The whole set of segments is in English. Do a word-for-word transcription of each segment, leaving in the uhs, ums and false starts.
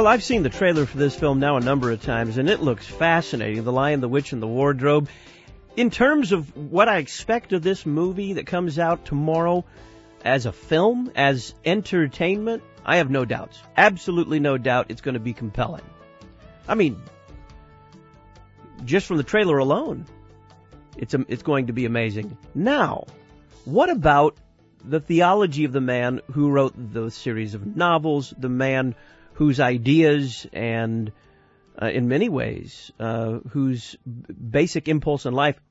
Well, I've seen the trailer for this film now a number of times, and it looks fascinating. The Lion, the Witch, and the Wardrobe. In terms of what I expect of this movie that comes out tomorrow as a film, as entertainment, I have no doubts. Absolutely no doubt it's going to be compelling. I mean, just from the trailer alone, it's a, it's going to be amazing. Now, what about the theology of the man who wrote the series of novels, the man whose ideas and, uh, in many ways, uh, whose basic impulse in life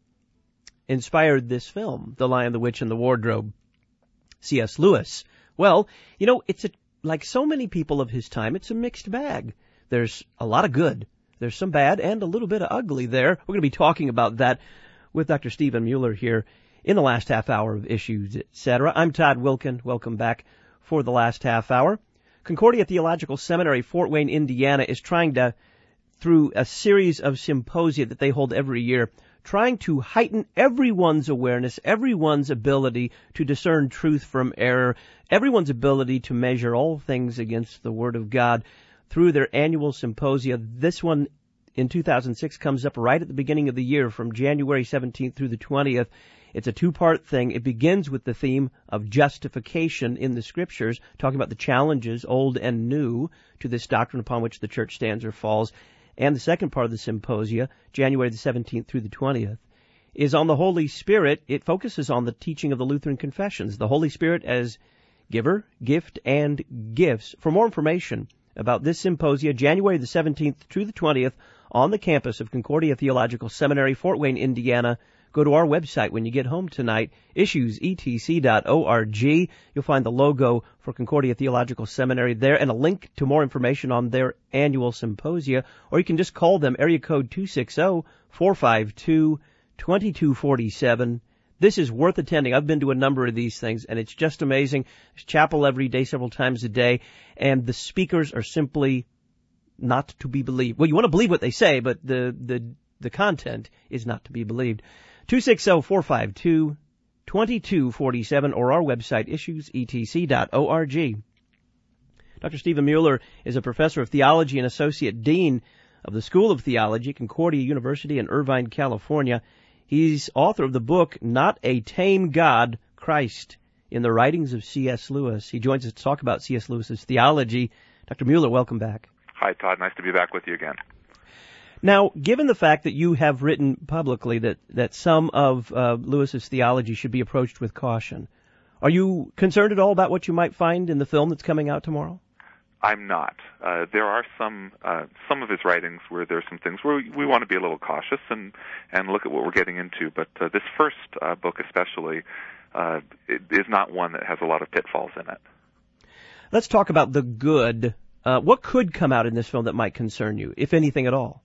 inspired this film, The Lion, the Witch, and the Wardrobe, C S. Lewis? Well, you know, it's a, like so many people of his time, it's a mixed bag. There's a lot of good. There's some bad and a little bit of ugly there. We're going to be talking about that with Doctor Stephen Mueller here in the last half hour of Issues, et cetera. I'm Todd Wilkin. Welcome back for the last half hour. Concordia Theological Seminary, Fort Wayne, Indiana, is trying to, through a series of symposia that they hold every year, trying to heighten everyone's awareness, everyone's ability to discern truth from error, everyone's ability to measure all things against the Word of God through their annual symposia. This one in two thousand six comes up right at the beginning of the year from January seventeenth through the twentieth. It's a two-part thing. It begins with the theme of justification in the Scriptures, talking about the challenges, old and new, to this doctrine upon which the church stands or falls. And the second part of the symposia, January the seventeenth through the twentieth, is on the Holy Spirit. It focuses on the teaching of the Lutheran Confessions, the Holy Spirit as giver, gift, and gifts. For more information about this symposia, January the seventeenth through the twentieth, on the campus of Concordia Theological Seminary, Fort Wayne, Indiana, go to our website when you get home tonight, issues e t c dot org. You'll find the logo for Concordia Theological Seminary there and a link to more information on their annual symposia. Or you can just call them, area code two six zero, four five two, two two four seven. This is worth attending. I've been to a number of these things, and it's just amazing. There's chapel every day, several times a day, and the speakers are simply not to be believed. Well, you want to believe what they say, but the the, the content is not to be believed. two six zero, four five two, two two four seven or our website, issues e t c dot org. Doctor Stephen Mueller is a professor of theology and associate dean of the School of Theology, Concordia University in Irvine, California. He's author of the book, Not a Tame God, Christ in the Writings of C S. Lewis. He joins us to talk about C S. Lewis's theology. Doctor Mueller, welcome back. Hi, Todd. Nice to be back with you again. Now, given the fact that you have written publicly that, that some of uh, Lewis's theology should be approached with caution, are you concerned at all about what you might find in the film that's coming out tomorrow? I'm not. Uh, there are some uh, some of his writings where there's some things where we, we want to be a little cautious and, and look at what we're getting into. But uh, this first uh, book especially uh, it is not one that has a lot of pitfalls in it. Let's talk about the good. Uh, what could come out in this film that might concern you, if anything at all?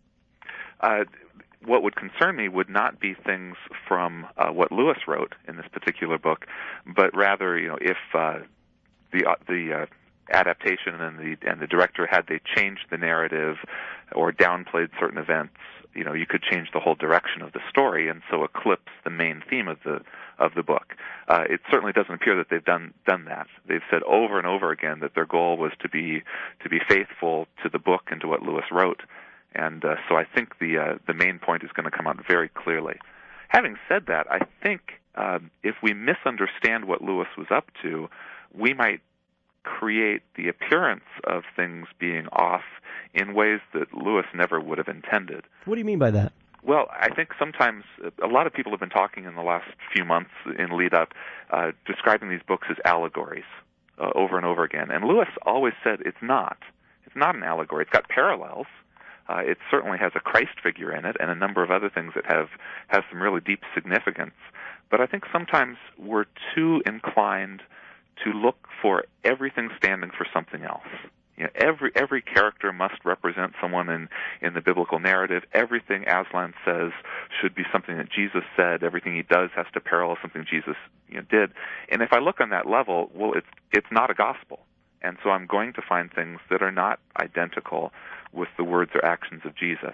Uh, what would concern me would not be things from uh, what Lewis wrote in this particular book, but rather, you know, if uh, the uh, the uh, adaptation and the and the director had they changed the narrative or downplayed certain events, you know, you could change the whole direction of the story and so eclipse the main theme of the of the book. Uh, it certainly doesn't appear that they've done done that. They've said over and over again that their goal was to be to be faithful to the book and to what Lewis wrote. And uh, so I think the uh, the main point is going to come out very clearly. Having said that, I think uh, if we misunderstand what Lewis was up to, we might create the appearance of things being off in ways that Lewis never would have intended. What do you mean by that? Well, I think sometimes a lot of people have been talking in the last few months in lead up, uh, describing these books as allegories uh, over and over again. And Lewis always said it's not. It's not an allegory. It's got parallels. Uh, it certainly has a Christ figure in it and a number of other things that have, have some really deep significance. But I think sometimes we're too inclined to look for everything standing for something else. You know, every every character must represent someone in, in the biblical narrative. Everything Aslan says should be something that Jesus said. Everything he does has to parallel something Jesus you know, did. And if I look on that level, well, it's it's not a gospel. And so I'm going to find things that are not identical with the words or actions of Jesus.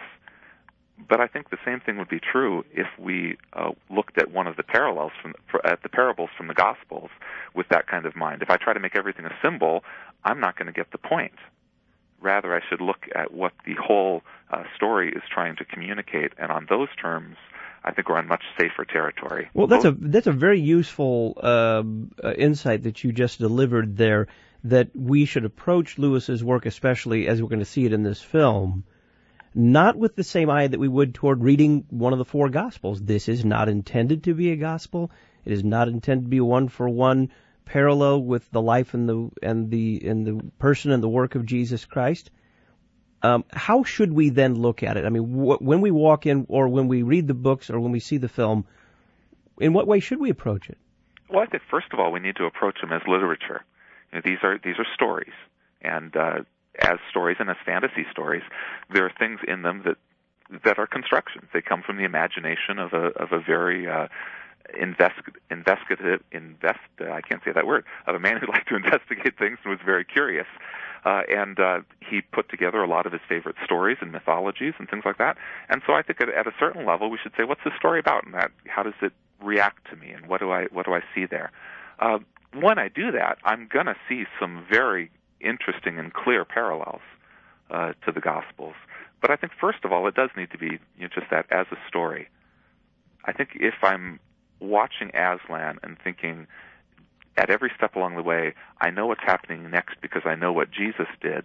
But I think the same thing would be true if we uh, looked at one of the parallels from for, at the parables from the Gospels with that kind of mind. If I try to make everything a symbol, I'm not going to get the point. Rather, I should look at what the whole uh, story is trying to communicate, and on those terms, I think we're on much safer territory. Well, that's a that's a very useful uh, uh, insight that you just delivered there, that we should approach Lewis's work, especially as we're going to see it in this film, not with the same eye that we would toward reading one of the four Gospels. This is not intended to be a gospel. It is not intended to be a one-for-one parallel with the life and the and the and the person and the work of Jesus Christ. Um, how should we then look at it? I mean, wh- when we walk in, or when we read the books, or when we see the film, in what way should we approach it? Well, I think first of all we need to approach them as literature. You know, these are these are stories, and uh, as stories and as fantasy stories, there are things in them that that are constructions. They come from the imagination of a of a very uh, invest, investigative, invest, uh, I can't say that word, of a man who liked to investigate things and was very curious. Uh, and uh, he put together a lot of his favorite stories and mythologies and things like that. And so I think at, at a certain level we should say, what's the story about, and that, how does it react to me, and what do I what do I see there? Uh, when I do that, I'm going to see some very interesting and clear parallels uh, to the Gospels. But I think first of all, it does need to be, you know, just that as a story. I think if I'm watching Aslan and thinking at every step along the way, I know what's happening next because I know what Jesus did,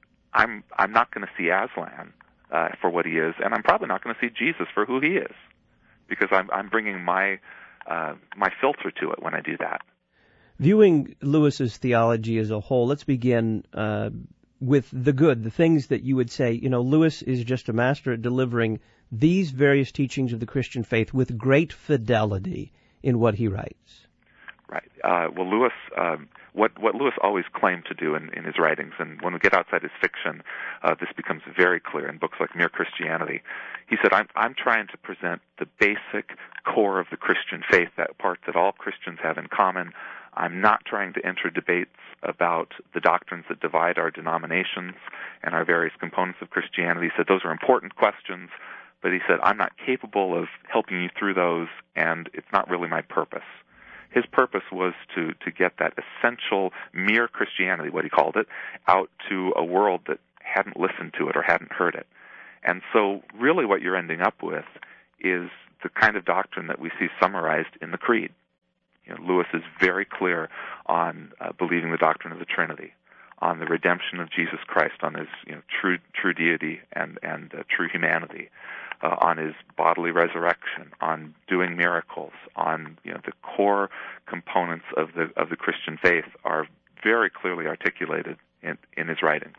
I'm I'm not going to see Aslan uh, for what he is, and I'm probably not going to see Jesus for who he is, because I'm I'm bringing my uh, my filter to it when I do that. Viewing Lewis's theology as a whole, let's begin uh, with the good, the things that you would say, you know, Lewis is just a master at delivering these various teachings of the Christian faith with great fidelity in what he writes. Right. Uh, well, Lewis, um, what what Lewis always claimed to do in, in his writings, and when we get outside his fiction, uh, this becomes very clear in books like Mere Christianity. He said, I'm, I'm trying to present the basic core of the Christian faith, that part that all Christians have in common. I'm not trying to enter debates about the doctrines that divide our denominations and our various components of Christianity. He said those are important questions, but he said, I'm not capable of helping you through those, and it's not really my purpose. His purpose was to, to get that essential mere Christianity, what he called it, out to a world that hadn't listened to it or hadn't heard it. And so really what you're ending up with is the kind of doctrine that we see summarized in the Creed. You know, Lewis is very clear on uh, believing the doctrine of the Trinity, on the redemption of Jesus Christ, on his you know, true true deity and, and uh, true humanity, uh, on his bodily resurrection, on doing miracles, on you know the core components of the of the Christian faith are very clearly articulated in, in his writings.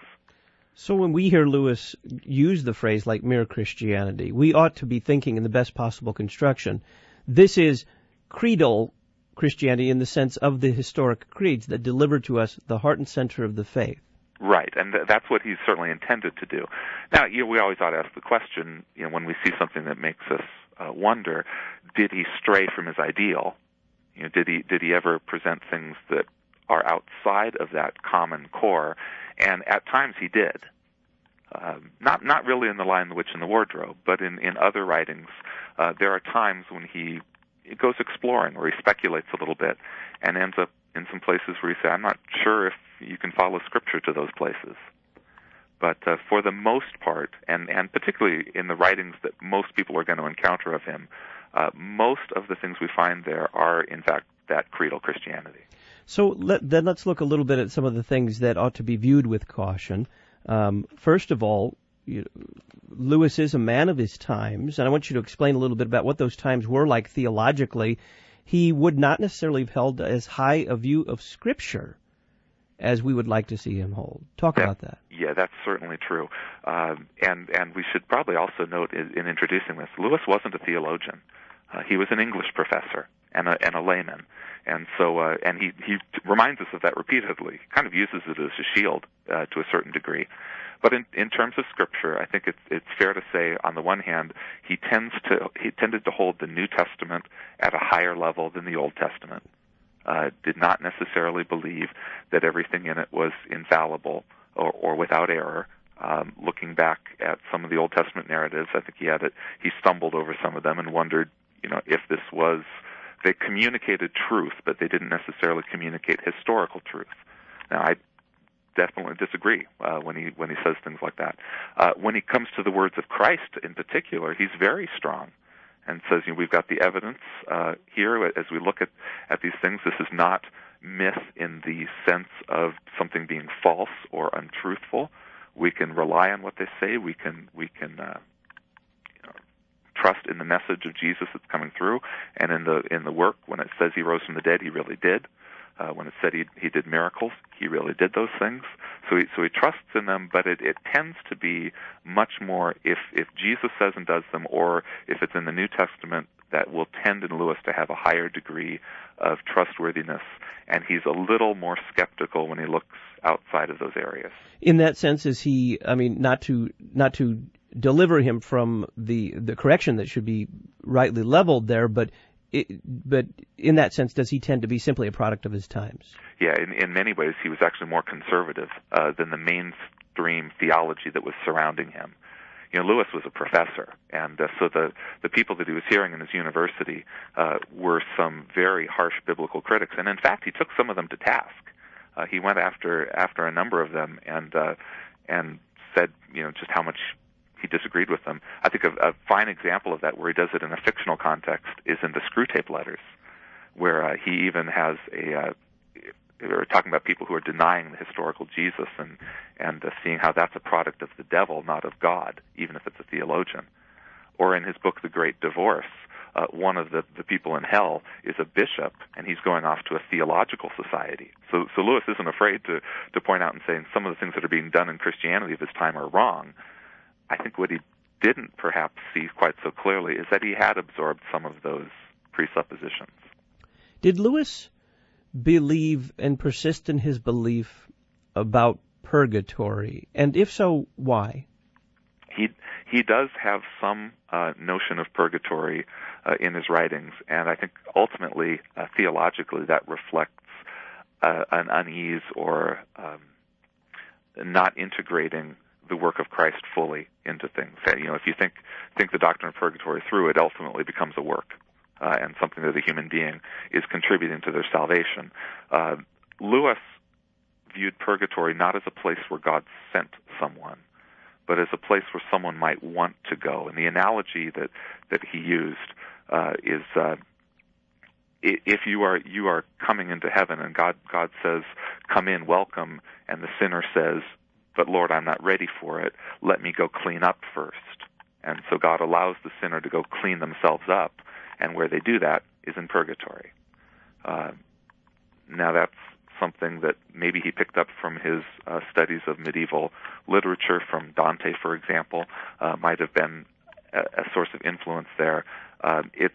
So when we hear Lewis use the phrase like mere Christianity, we ought to be thinking in the best possible construction. This is creedal Christianity in the sense of the historic creeds that deliver to us the heart and center of the faith. Right, and th- that's what he's certainly intended to do. Now, you know, we always ought to ask the question, you know, when we see something that makes us uh, wonder, did he stray from his ideal? You know, did he did he ever present things that are outside of that common core? And at times he did. Uh, not not really in The Lion, the Witch, and the Wardrobe, but in, in other writings, uh, there are times when he It goes exploring, where he speculates a little bit and ends up in some places where you say, I'm not sure if you can follow Scripture to those places. But uh, for the most part, and, and particularly in the writings that most people are going to encounter of him, uh, most of the things we find there are, in fact, that creedal Christianity. So let, then let's look a little bit at some of the things that ought to be viewed with caution. Um, first of all, you know, Lewis is a man of his times, and I want you to explain a little bit about what those times were like theologically. He would not necessarily have held as high a view of Scripture as we would like to see him hold. Talk that, about that. Yeah, that's certainly true. Um, and, and we should probably also note in, in introducing this, Lewis wasn't a theologian. Uh, he was an English professor and a, and a layman. And so, uh, and he, he reminds us of that repeatedly. He kind of uses it as a shield uh, to a certain degree. But in, in terms of Scripture, I think it's, it's fair to say, on the one hand, he tends to he tended to hold the New Testament at a higher level than the Old Testament. Uh, did not necessarily believe that everything in it was infallible or, or without error. Um, looking back at some of the Old Testament narratives, I think he had it. He stumbled over some of them and wondered, you know, if this was they communicated truth, but they didn't necessarily communicate historical truth. Now, I. definitely disagree uh, when he when he says things like that. Uh, when he comes to the words of Christ in particular, he's very strong and says, you know, we've got the evidence uh, here as we look at, at these things. This is not myth in the sense of something being false or untruthful. We can rely on what they say. We can we can uh, you know, trust in the message of Jesus that's coming through, and in the in the work. When it says he rose from the dead, he really did. Uh, when it said he he did miracles, he really did those things. So he so he trusts in them, but it, it tends to be much more if if Jesus says and does them, or if it's in the New Testament, that will tend in Lewis to have a higher degree of trustworthiness, and he's a little more skeptical when he looks outside of those areas. In that sense, is he, I mean, not to not to deliver him from the the correction that should be rightly leveled there, but it, but in that sense, does he tend to be simply a product of his times? Yeah, in, in many ways, he was actually more conservative uh, than the mainstream theology that was surrounding him. You know, Lewis was a professor, and uh, so the, the people that he was hearing in his university uh, were some very harsh biblical critics, and in fact, he took some of them to task. Uh, he went after after a number of them, and uh, and said, you know, just how much he disagreed with them. I think a, a fine example of that, where he does it in a fictional context, is in the Screwtape Letters, where uh, he even has a. Uh, We're talking about people who are denying the historical Jesus and and uh, seeing how that's a product of the devil, not of God, even if it's a theologian. Or in his book, The Great Divorce, uh, one of the, the people in hell is a bishop, and he's going off to a theological society. So, so Lewis isn't afraid to, to point out and say some of the things that are being done in Christianity of his time are wrong. I think what he didn't perhaps see quite so clearly is that he had absorbed some of those presuppositions. Did Lewis believe and persist in his belief about purgatory? And if so, why? He he does have some uh, notion of purgatory uh, in his writings, and I think ultimately, uh, theologically, that reflects uh, an unease or um, not integrating the work of Christ fully into things. You know, if you think think the doctrine of purgatory through, it ultimately becomes a work. Uh, and something that a human being is contributing to their salvation. Uh, Lewis viewed purgatory not as a place where God sent someone, but as a place where someone might want to go. And the analogy that, that he used uh, is uh, if you are you are coming into heaven and God God says, "Come in, welcome," and the sinner says, "But Lord, I'm not ready for it. Let me go clean up first." And so God allows the sinner to go clean themselves up. And where they do that is in purgatory. Uh, now that's something that maybe he picked up from his uh, studies of medieval literature, from Dante, for example, uh, might have been a, a source of influence there. Uh, it's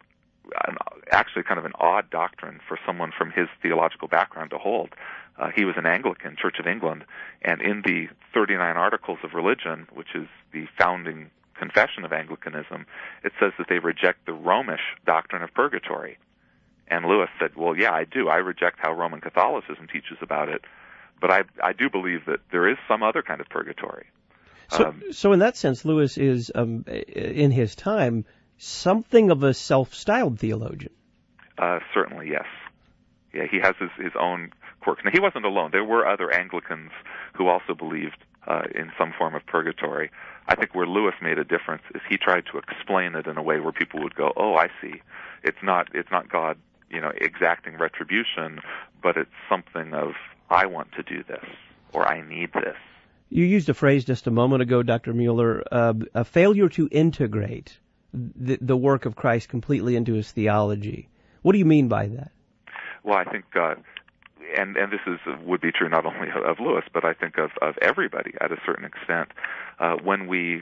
an, actually kind of an odd doctrine for someone from his theological background to hold. Uh, he was an Anglican, Church of England, and in the thirty-nine Articles of Religion, which is the founding confession of Anglicanism, it says that they reject the Romish doctrine of purgatory. And Lewis said, well, yeah, I do. I reject how Roman Catholicism teaches about it, but I, I do believe that there is some other kind of purgatory. So, um, so in that sense, Lewis is, um, in his time, something of a self-styled theologian. Uh, certainly, yes. Yeah, he has his, his own quirks. Now, he wasn't alone. There were other Anglicans who also believed uh, in some form of purgatory. I think where Lewis made a difference is he tried to explain it in a way where people would go, "Oh, I see. It's not it's not God, you know, exacting retribution, but it's something of I want to do this or I need this." You used a phrase just a moment ago, Doctor Mueller, uh, a failure to integrate the, the work of Christ completely into his theology. What do you mean by that? Well, I think. Uh, And, and this is would be true not only of Lewis, but I think of, of everybody at a certain extent. Uh, when we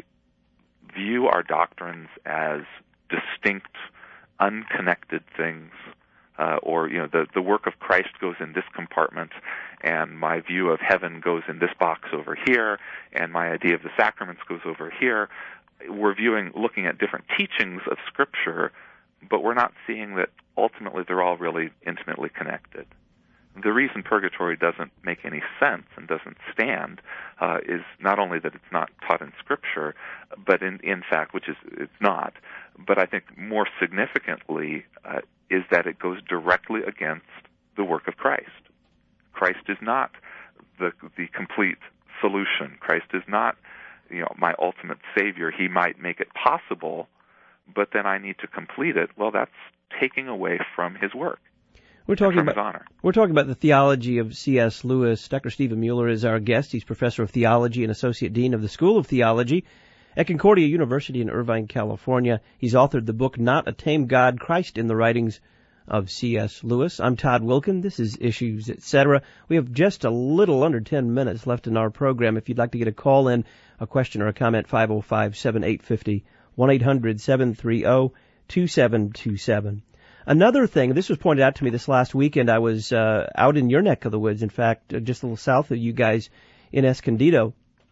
view our doctrines as distinct, unconnected things, uh, or you know, the the work of Christ goes in this compartment, and my view of heaven goes in this box over here, and my idea of the sacraments goes over here, we're viewing, looking at different teachings of Scripture, but we're not seeing that ultimately they're all really intimately connected. The reason purgatory doesn't make any sense and doesn't stand uh, is not only that it's not taught in Scripture, but in, in fact, which is it's not, but I think more significantly uh, is that it goes directly against the work of Christ. Christ is not the the complete solution. Christ is not, you know, my ultimate savior. He might make it possible, but then I need to complete it. Well, that's taking away from his work. We're talking from about his honor. We're talking about the theology of C S. Lewis. Doctor Stephen Mueller is our guest. He's professor of theology and associate dean of the School of Theology at Concordia University in Irvine, California. He's authored the book Not a Tame God: Christ in the Writings of C S. Lewis. I'm Todd Wilkin. This is Issues, et cetera. We have just a little under ten minutes left in our program. If you'd like to get a call in, a question or a comment, five oh five, seven eight five oh, one eight hundred, seven three zero, two seven two seven. Another thing, this was pointed out to me this last weekend. I was uh, out in your neck of the woods, in fact, uh, just a little south of you guys in Escondido,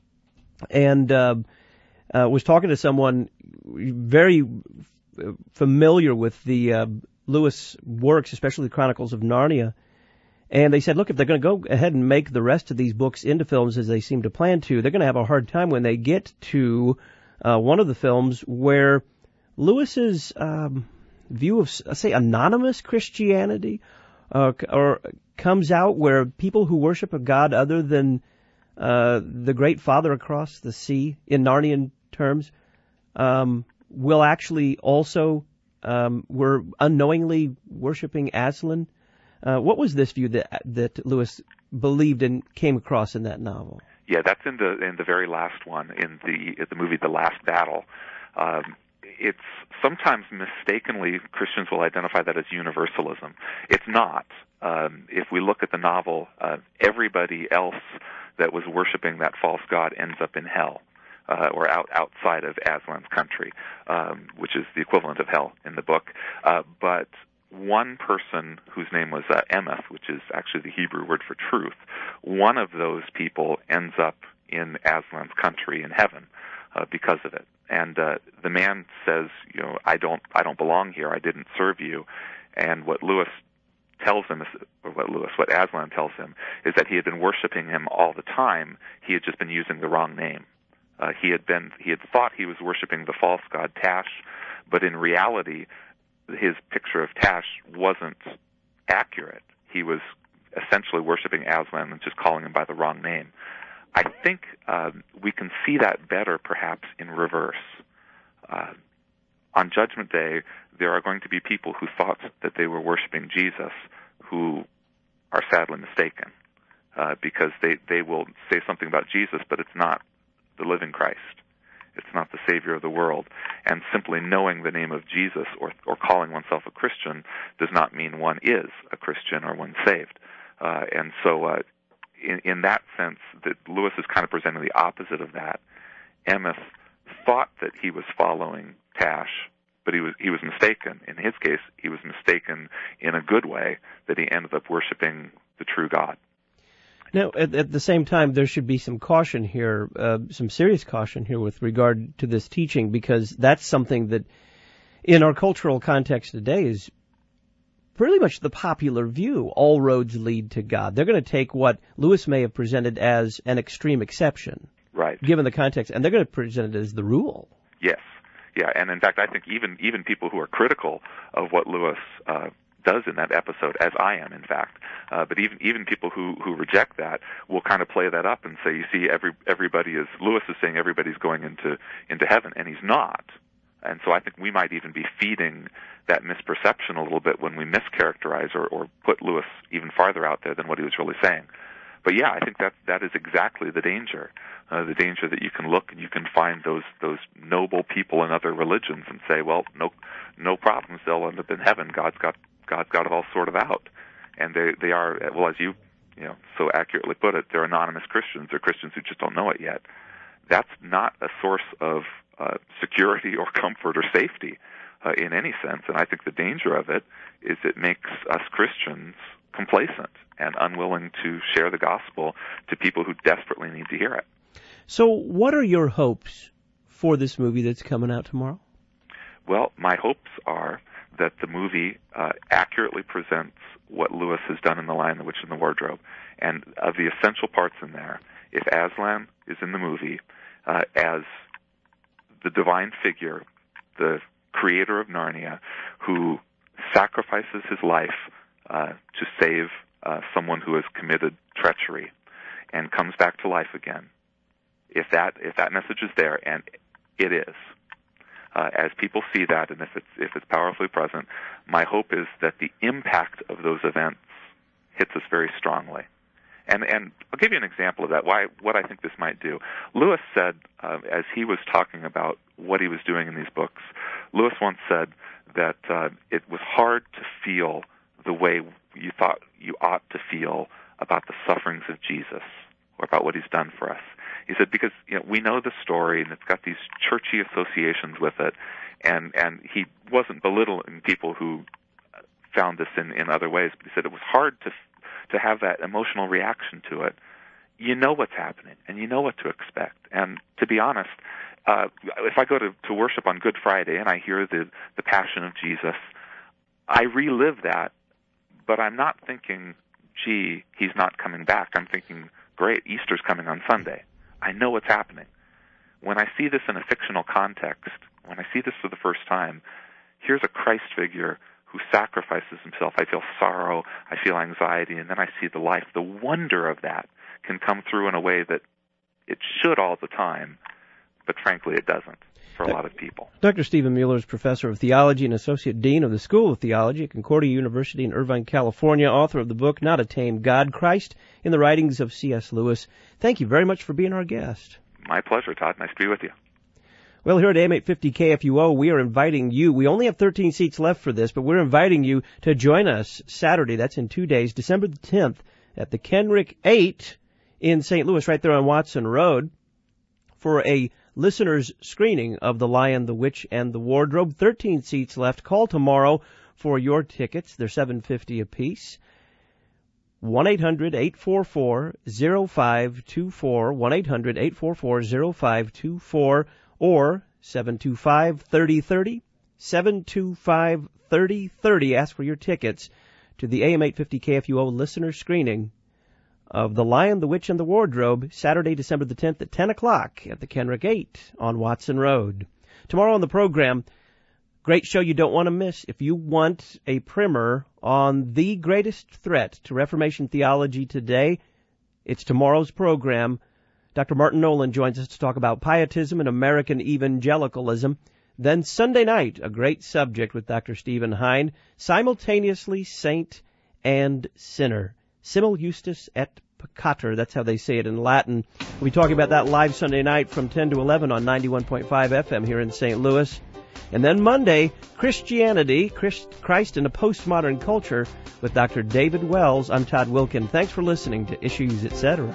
and uh, uh, was talking to someone very familiar with the uh, Lewis works, especially the Chronicles of Narnia, and they said, look, if they're going to go ahead and make the rest of these books into films as they seem to plan to, they're going to have a hard time when they get to uh, one of the films where Lewis's um, view of, say, anonymous Christianity uh, or comes out, where people who worship a God other than uh, the Great Father across the sea, in Narnian terms, um, will actually also um, were unknowingly worshiping Aslan. Uh, what was this view that that Lewis believed and came across in that novel? Yeah, that's in the in the very last one, in the in the movie The Last Battle. Um, it's sometimes mistakenly Christians will identify that as universalism. It's not. Um, if we look at the novel, uh, everybody else that was worshiping that false god ends up in hell, uh, or out outside of Aslan's country, um, which is the equivalent of hell in the book. Uh, but one person whose name was uh, Emeth, which is actually the Hebrew word for truth, one of those people ends up in Aslan's country in heaven uh, because of it. And uh, the man says, you know, I don't, I don't belong here. I didn't serve you. And what Lewis tells him, is, or what Lewis, what Aslan tells him, is that he had been worshiping him all the time. He had just been using the wrong name. Uh, he had been, he had thought he was worshiping the false god Tash, but in reality, his picture of Tash wasn't accurate. He was essentially worshiping Aslan and just calling him by the wrong name. I think uh, we can see that better perhaps in reverse. Uh, on Judgment Day, there are going to be people who thought that they were worshiping Jesus who are sadly mistaken, uh, because they, they will say something about Jesus, but it's not the living Christ. It's not the Savior of the world. And simply knowing the name of Jesus or, or calling oneself a Christian does not mean one is a Christian or one saved. Uh, and so uh, in, in that sense, that Lewis is kind of presenting the opposite of that. Emeth thought that he was following Tash, but he was he was mistaken. In his case, he was mistaken in a good way, that he ended up worshiping the true God. Now, at, at the same time, there should be some caution here, uh, some serious caution here with regard to this teaching, because that's something that, in our cultural context today, is pretty much the popular view. All roads lead to God. They're going to take what Lewis may have presented as an extreme exception, right, given the context, and they're going to present it as the rule. Yes, yeah, and in fact, I think even even people who are critical of what Lewis uh, does in that episode, as I am, in fact, uh, but even even people who who reject that will kind of play that up and say, you see, every everybody is Lewis is saying everybody's going into into heaven, and he's not. And so I think we might even be feeding that misperception a little bit when we mischaracterize or, or put Lewis even farther out there than what he was really saying. But yeah, I think that that is exactly the danger. Uh, the danger that you can look and you can find those those noble people in other religions and say, well, no no problems, they'll end up in heaven. God's got God's got it all sorted out. And they they are, well, as you you know so accurately put it, they're anonymous Christians. They're Christians who just don't know it yet. That's not a source of uh, security or comfort or safety uh, in any sense. And I think the danger of it is it makes us Christians complacent and unwilling to share the gospel to people who desperately need to hear it. So what are your hopes for this movie that's coming out tomorrow? Well, my hopes are that the movie uh, accurately presents what Lewis has done in The Lion, the Witch, and the Wardrobe. And of the essential parts in there, if Aslan is in the movie uh, as the divine figure, the creator of Narnia, who sacrifices his life uh, to save uh, someone who has committed treachery, and comes back to life again, if that if that message is there, and it is, uh, as people see that, and if it's if it's powerfully present, my hope is that the impact of those events hits us very strongly. And and I'll give you an example of that. Why what I think this might do. Lewis said, uh, as he was talking about what he was doing in these books, Lewis once said that uh, it was hard to feel the way you thought you ought to feel about the sufferings of Jesus or about what he's done for us. He said because you know we know the story and it's got these churchy associations with it, and and he wasn't belittling people who found this in, in other ways, but he said it was hard to to have that emotional reaction to it. You know what's happening, and you know what to expect. And to be honest, uh, if I go to, to worship on Good Friday and I hear the, the Passion of Jesus, I relive that, but I'm not thinking, gee, he's not coming back. I'm thinking, great, Easter's coming on Sunday. I know what's happening. When I see this in a fictional context, when I see this for the first time, here's a Christ figure who sacrifices himself. I feel sorrow, I feel anxiety, and then I see the life. The wonder of that can come through in a way that it should all the time, but frankly it doesn't for a lot of people. Doctor Stephen Mueller is Professor of Theology and Associate Dean of the School of Theology at Concordia University in Irvine, California, author of the book Not a Tame God, Christ in the Writings of C S. Lewis. Thank you very much for being our guest. My pleasure, Todd. Nice to be with you. Well, here at A M eight fifty K F U O, we are inviting you. We only have thirteen seats left for this, but we're inviting you to join us Saturday. That's in two days, December the tenth, at the Kenrick eight in Saint Louis, right there on Watson Road, for a listener's screening of The Lion, the Witch, and the Wardrobe. thirteen seats left. Call tomorrow for your tickets. They're seven dollars and fifty cents apiece. one eight hundred eight four four oh five two four, one eight hundred eight four four oh five two four, or seven two five, three oh three oh, seven two five, three oh three oh. Ask for your tickets to the A M eight fifty K F U O listener screening of The Lion, the Witch, and the Wardrobe, Saturday, December the tenth at ten o'clock at the Kenrick eight on Watson Road. Tomorrow on the program, great show you don't want to miss. If you want a primer on the greatest threat to Reformation theology today, it's tomorrow's program. Doctor Martin Nolan joins us to talk about pietism and American evangelicalism. Then Sunday night, a great subject with Doctor Stephen Hein, simultaneously saint and sinner. Simul justus et peccator, that's how they say it in Latin. We'll be talking about that live Sunday night from ten to eleven on ninety-one point five F M here in Saint Louis. And then Monday, Christianity, Christ in a Postmodern Culture with Doctor David Wells. I'm Todd Wilkin. Thanks for listening to Issues, et cetera.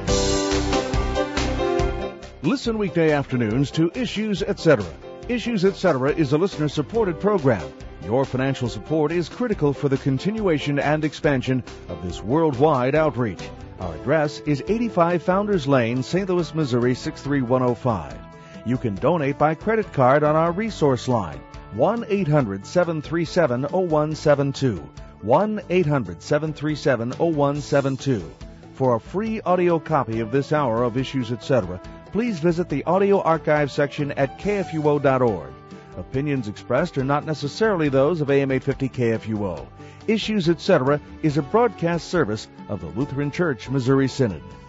Listen weekday afternoons to Issues, et cetera. Issues, et cetera is a listener-supported program. Your financial support is critical for the continuation and expansion of this worldwide outreach. Our address is eighty-five Founders Lane, Saint Louis, Missouri, six three one oh five. You can donate by credit card on our resource line, one eight hundred seven three seven oh one seven two, one eight hundred seven three seven oh one seven two. For a free audio copy of this hour of Issues, et cetera, please visit the audio archive section at K F U O dot org. Opinions expressed are not necessarily those of A M eight fifty K F U O. Issues, et cetera is a broadcast service of the Lutheran Church Missouri Synod.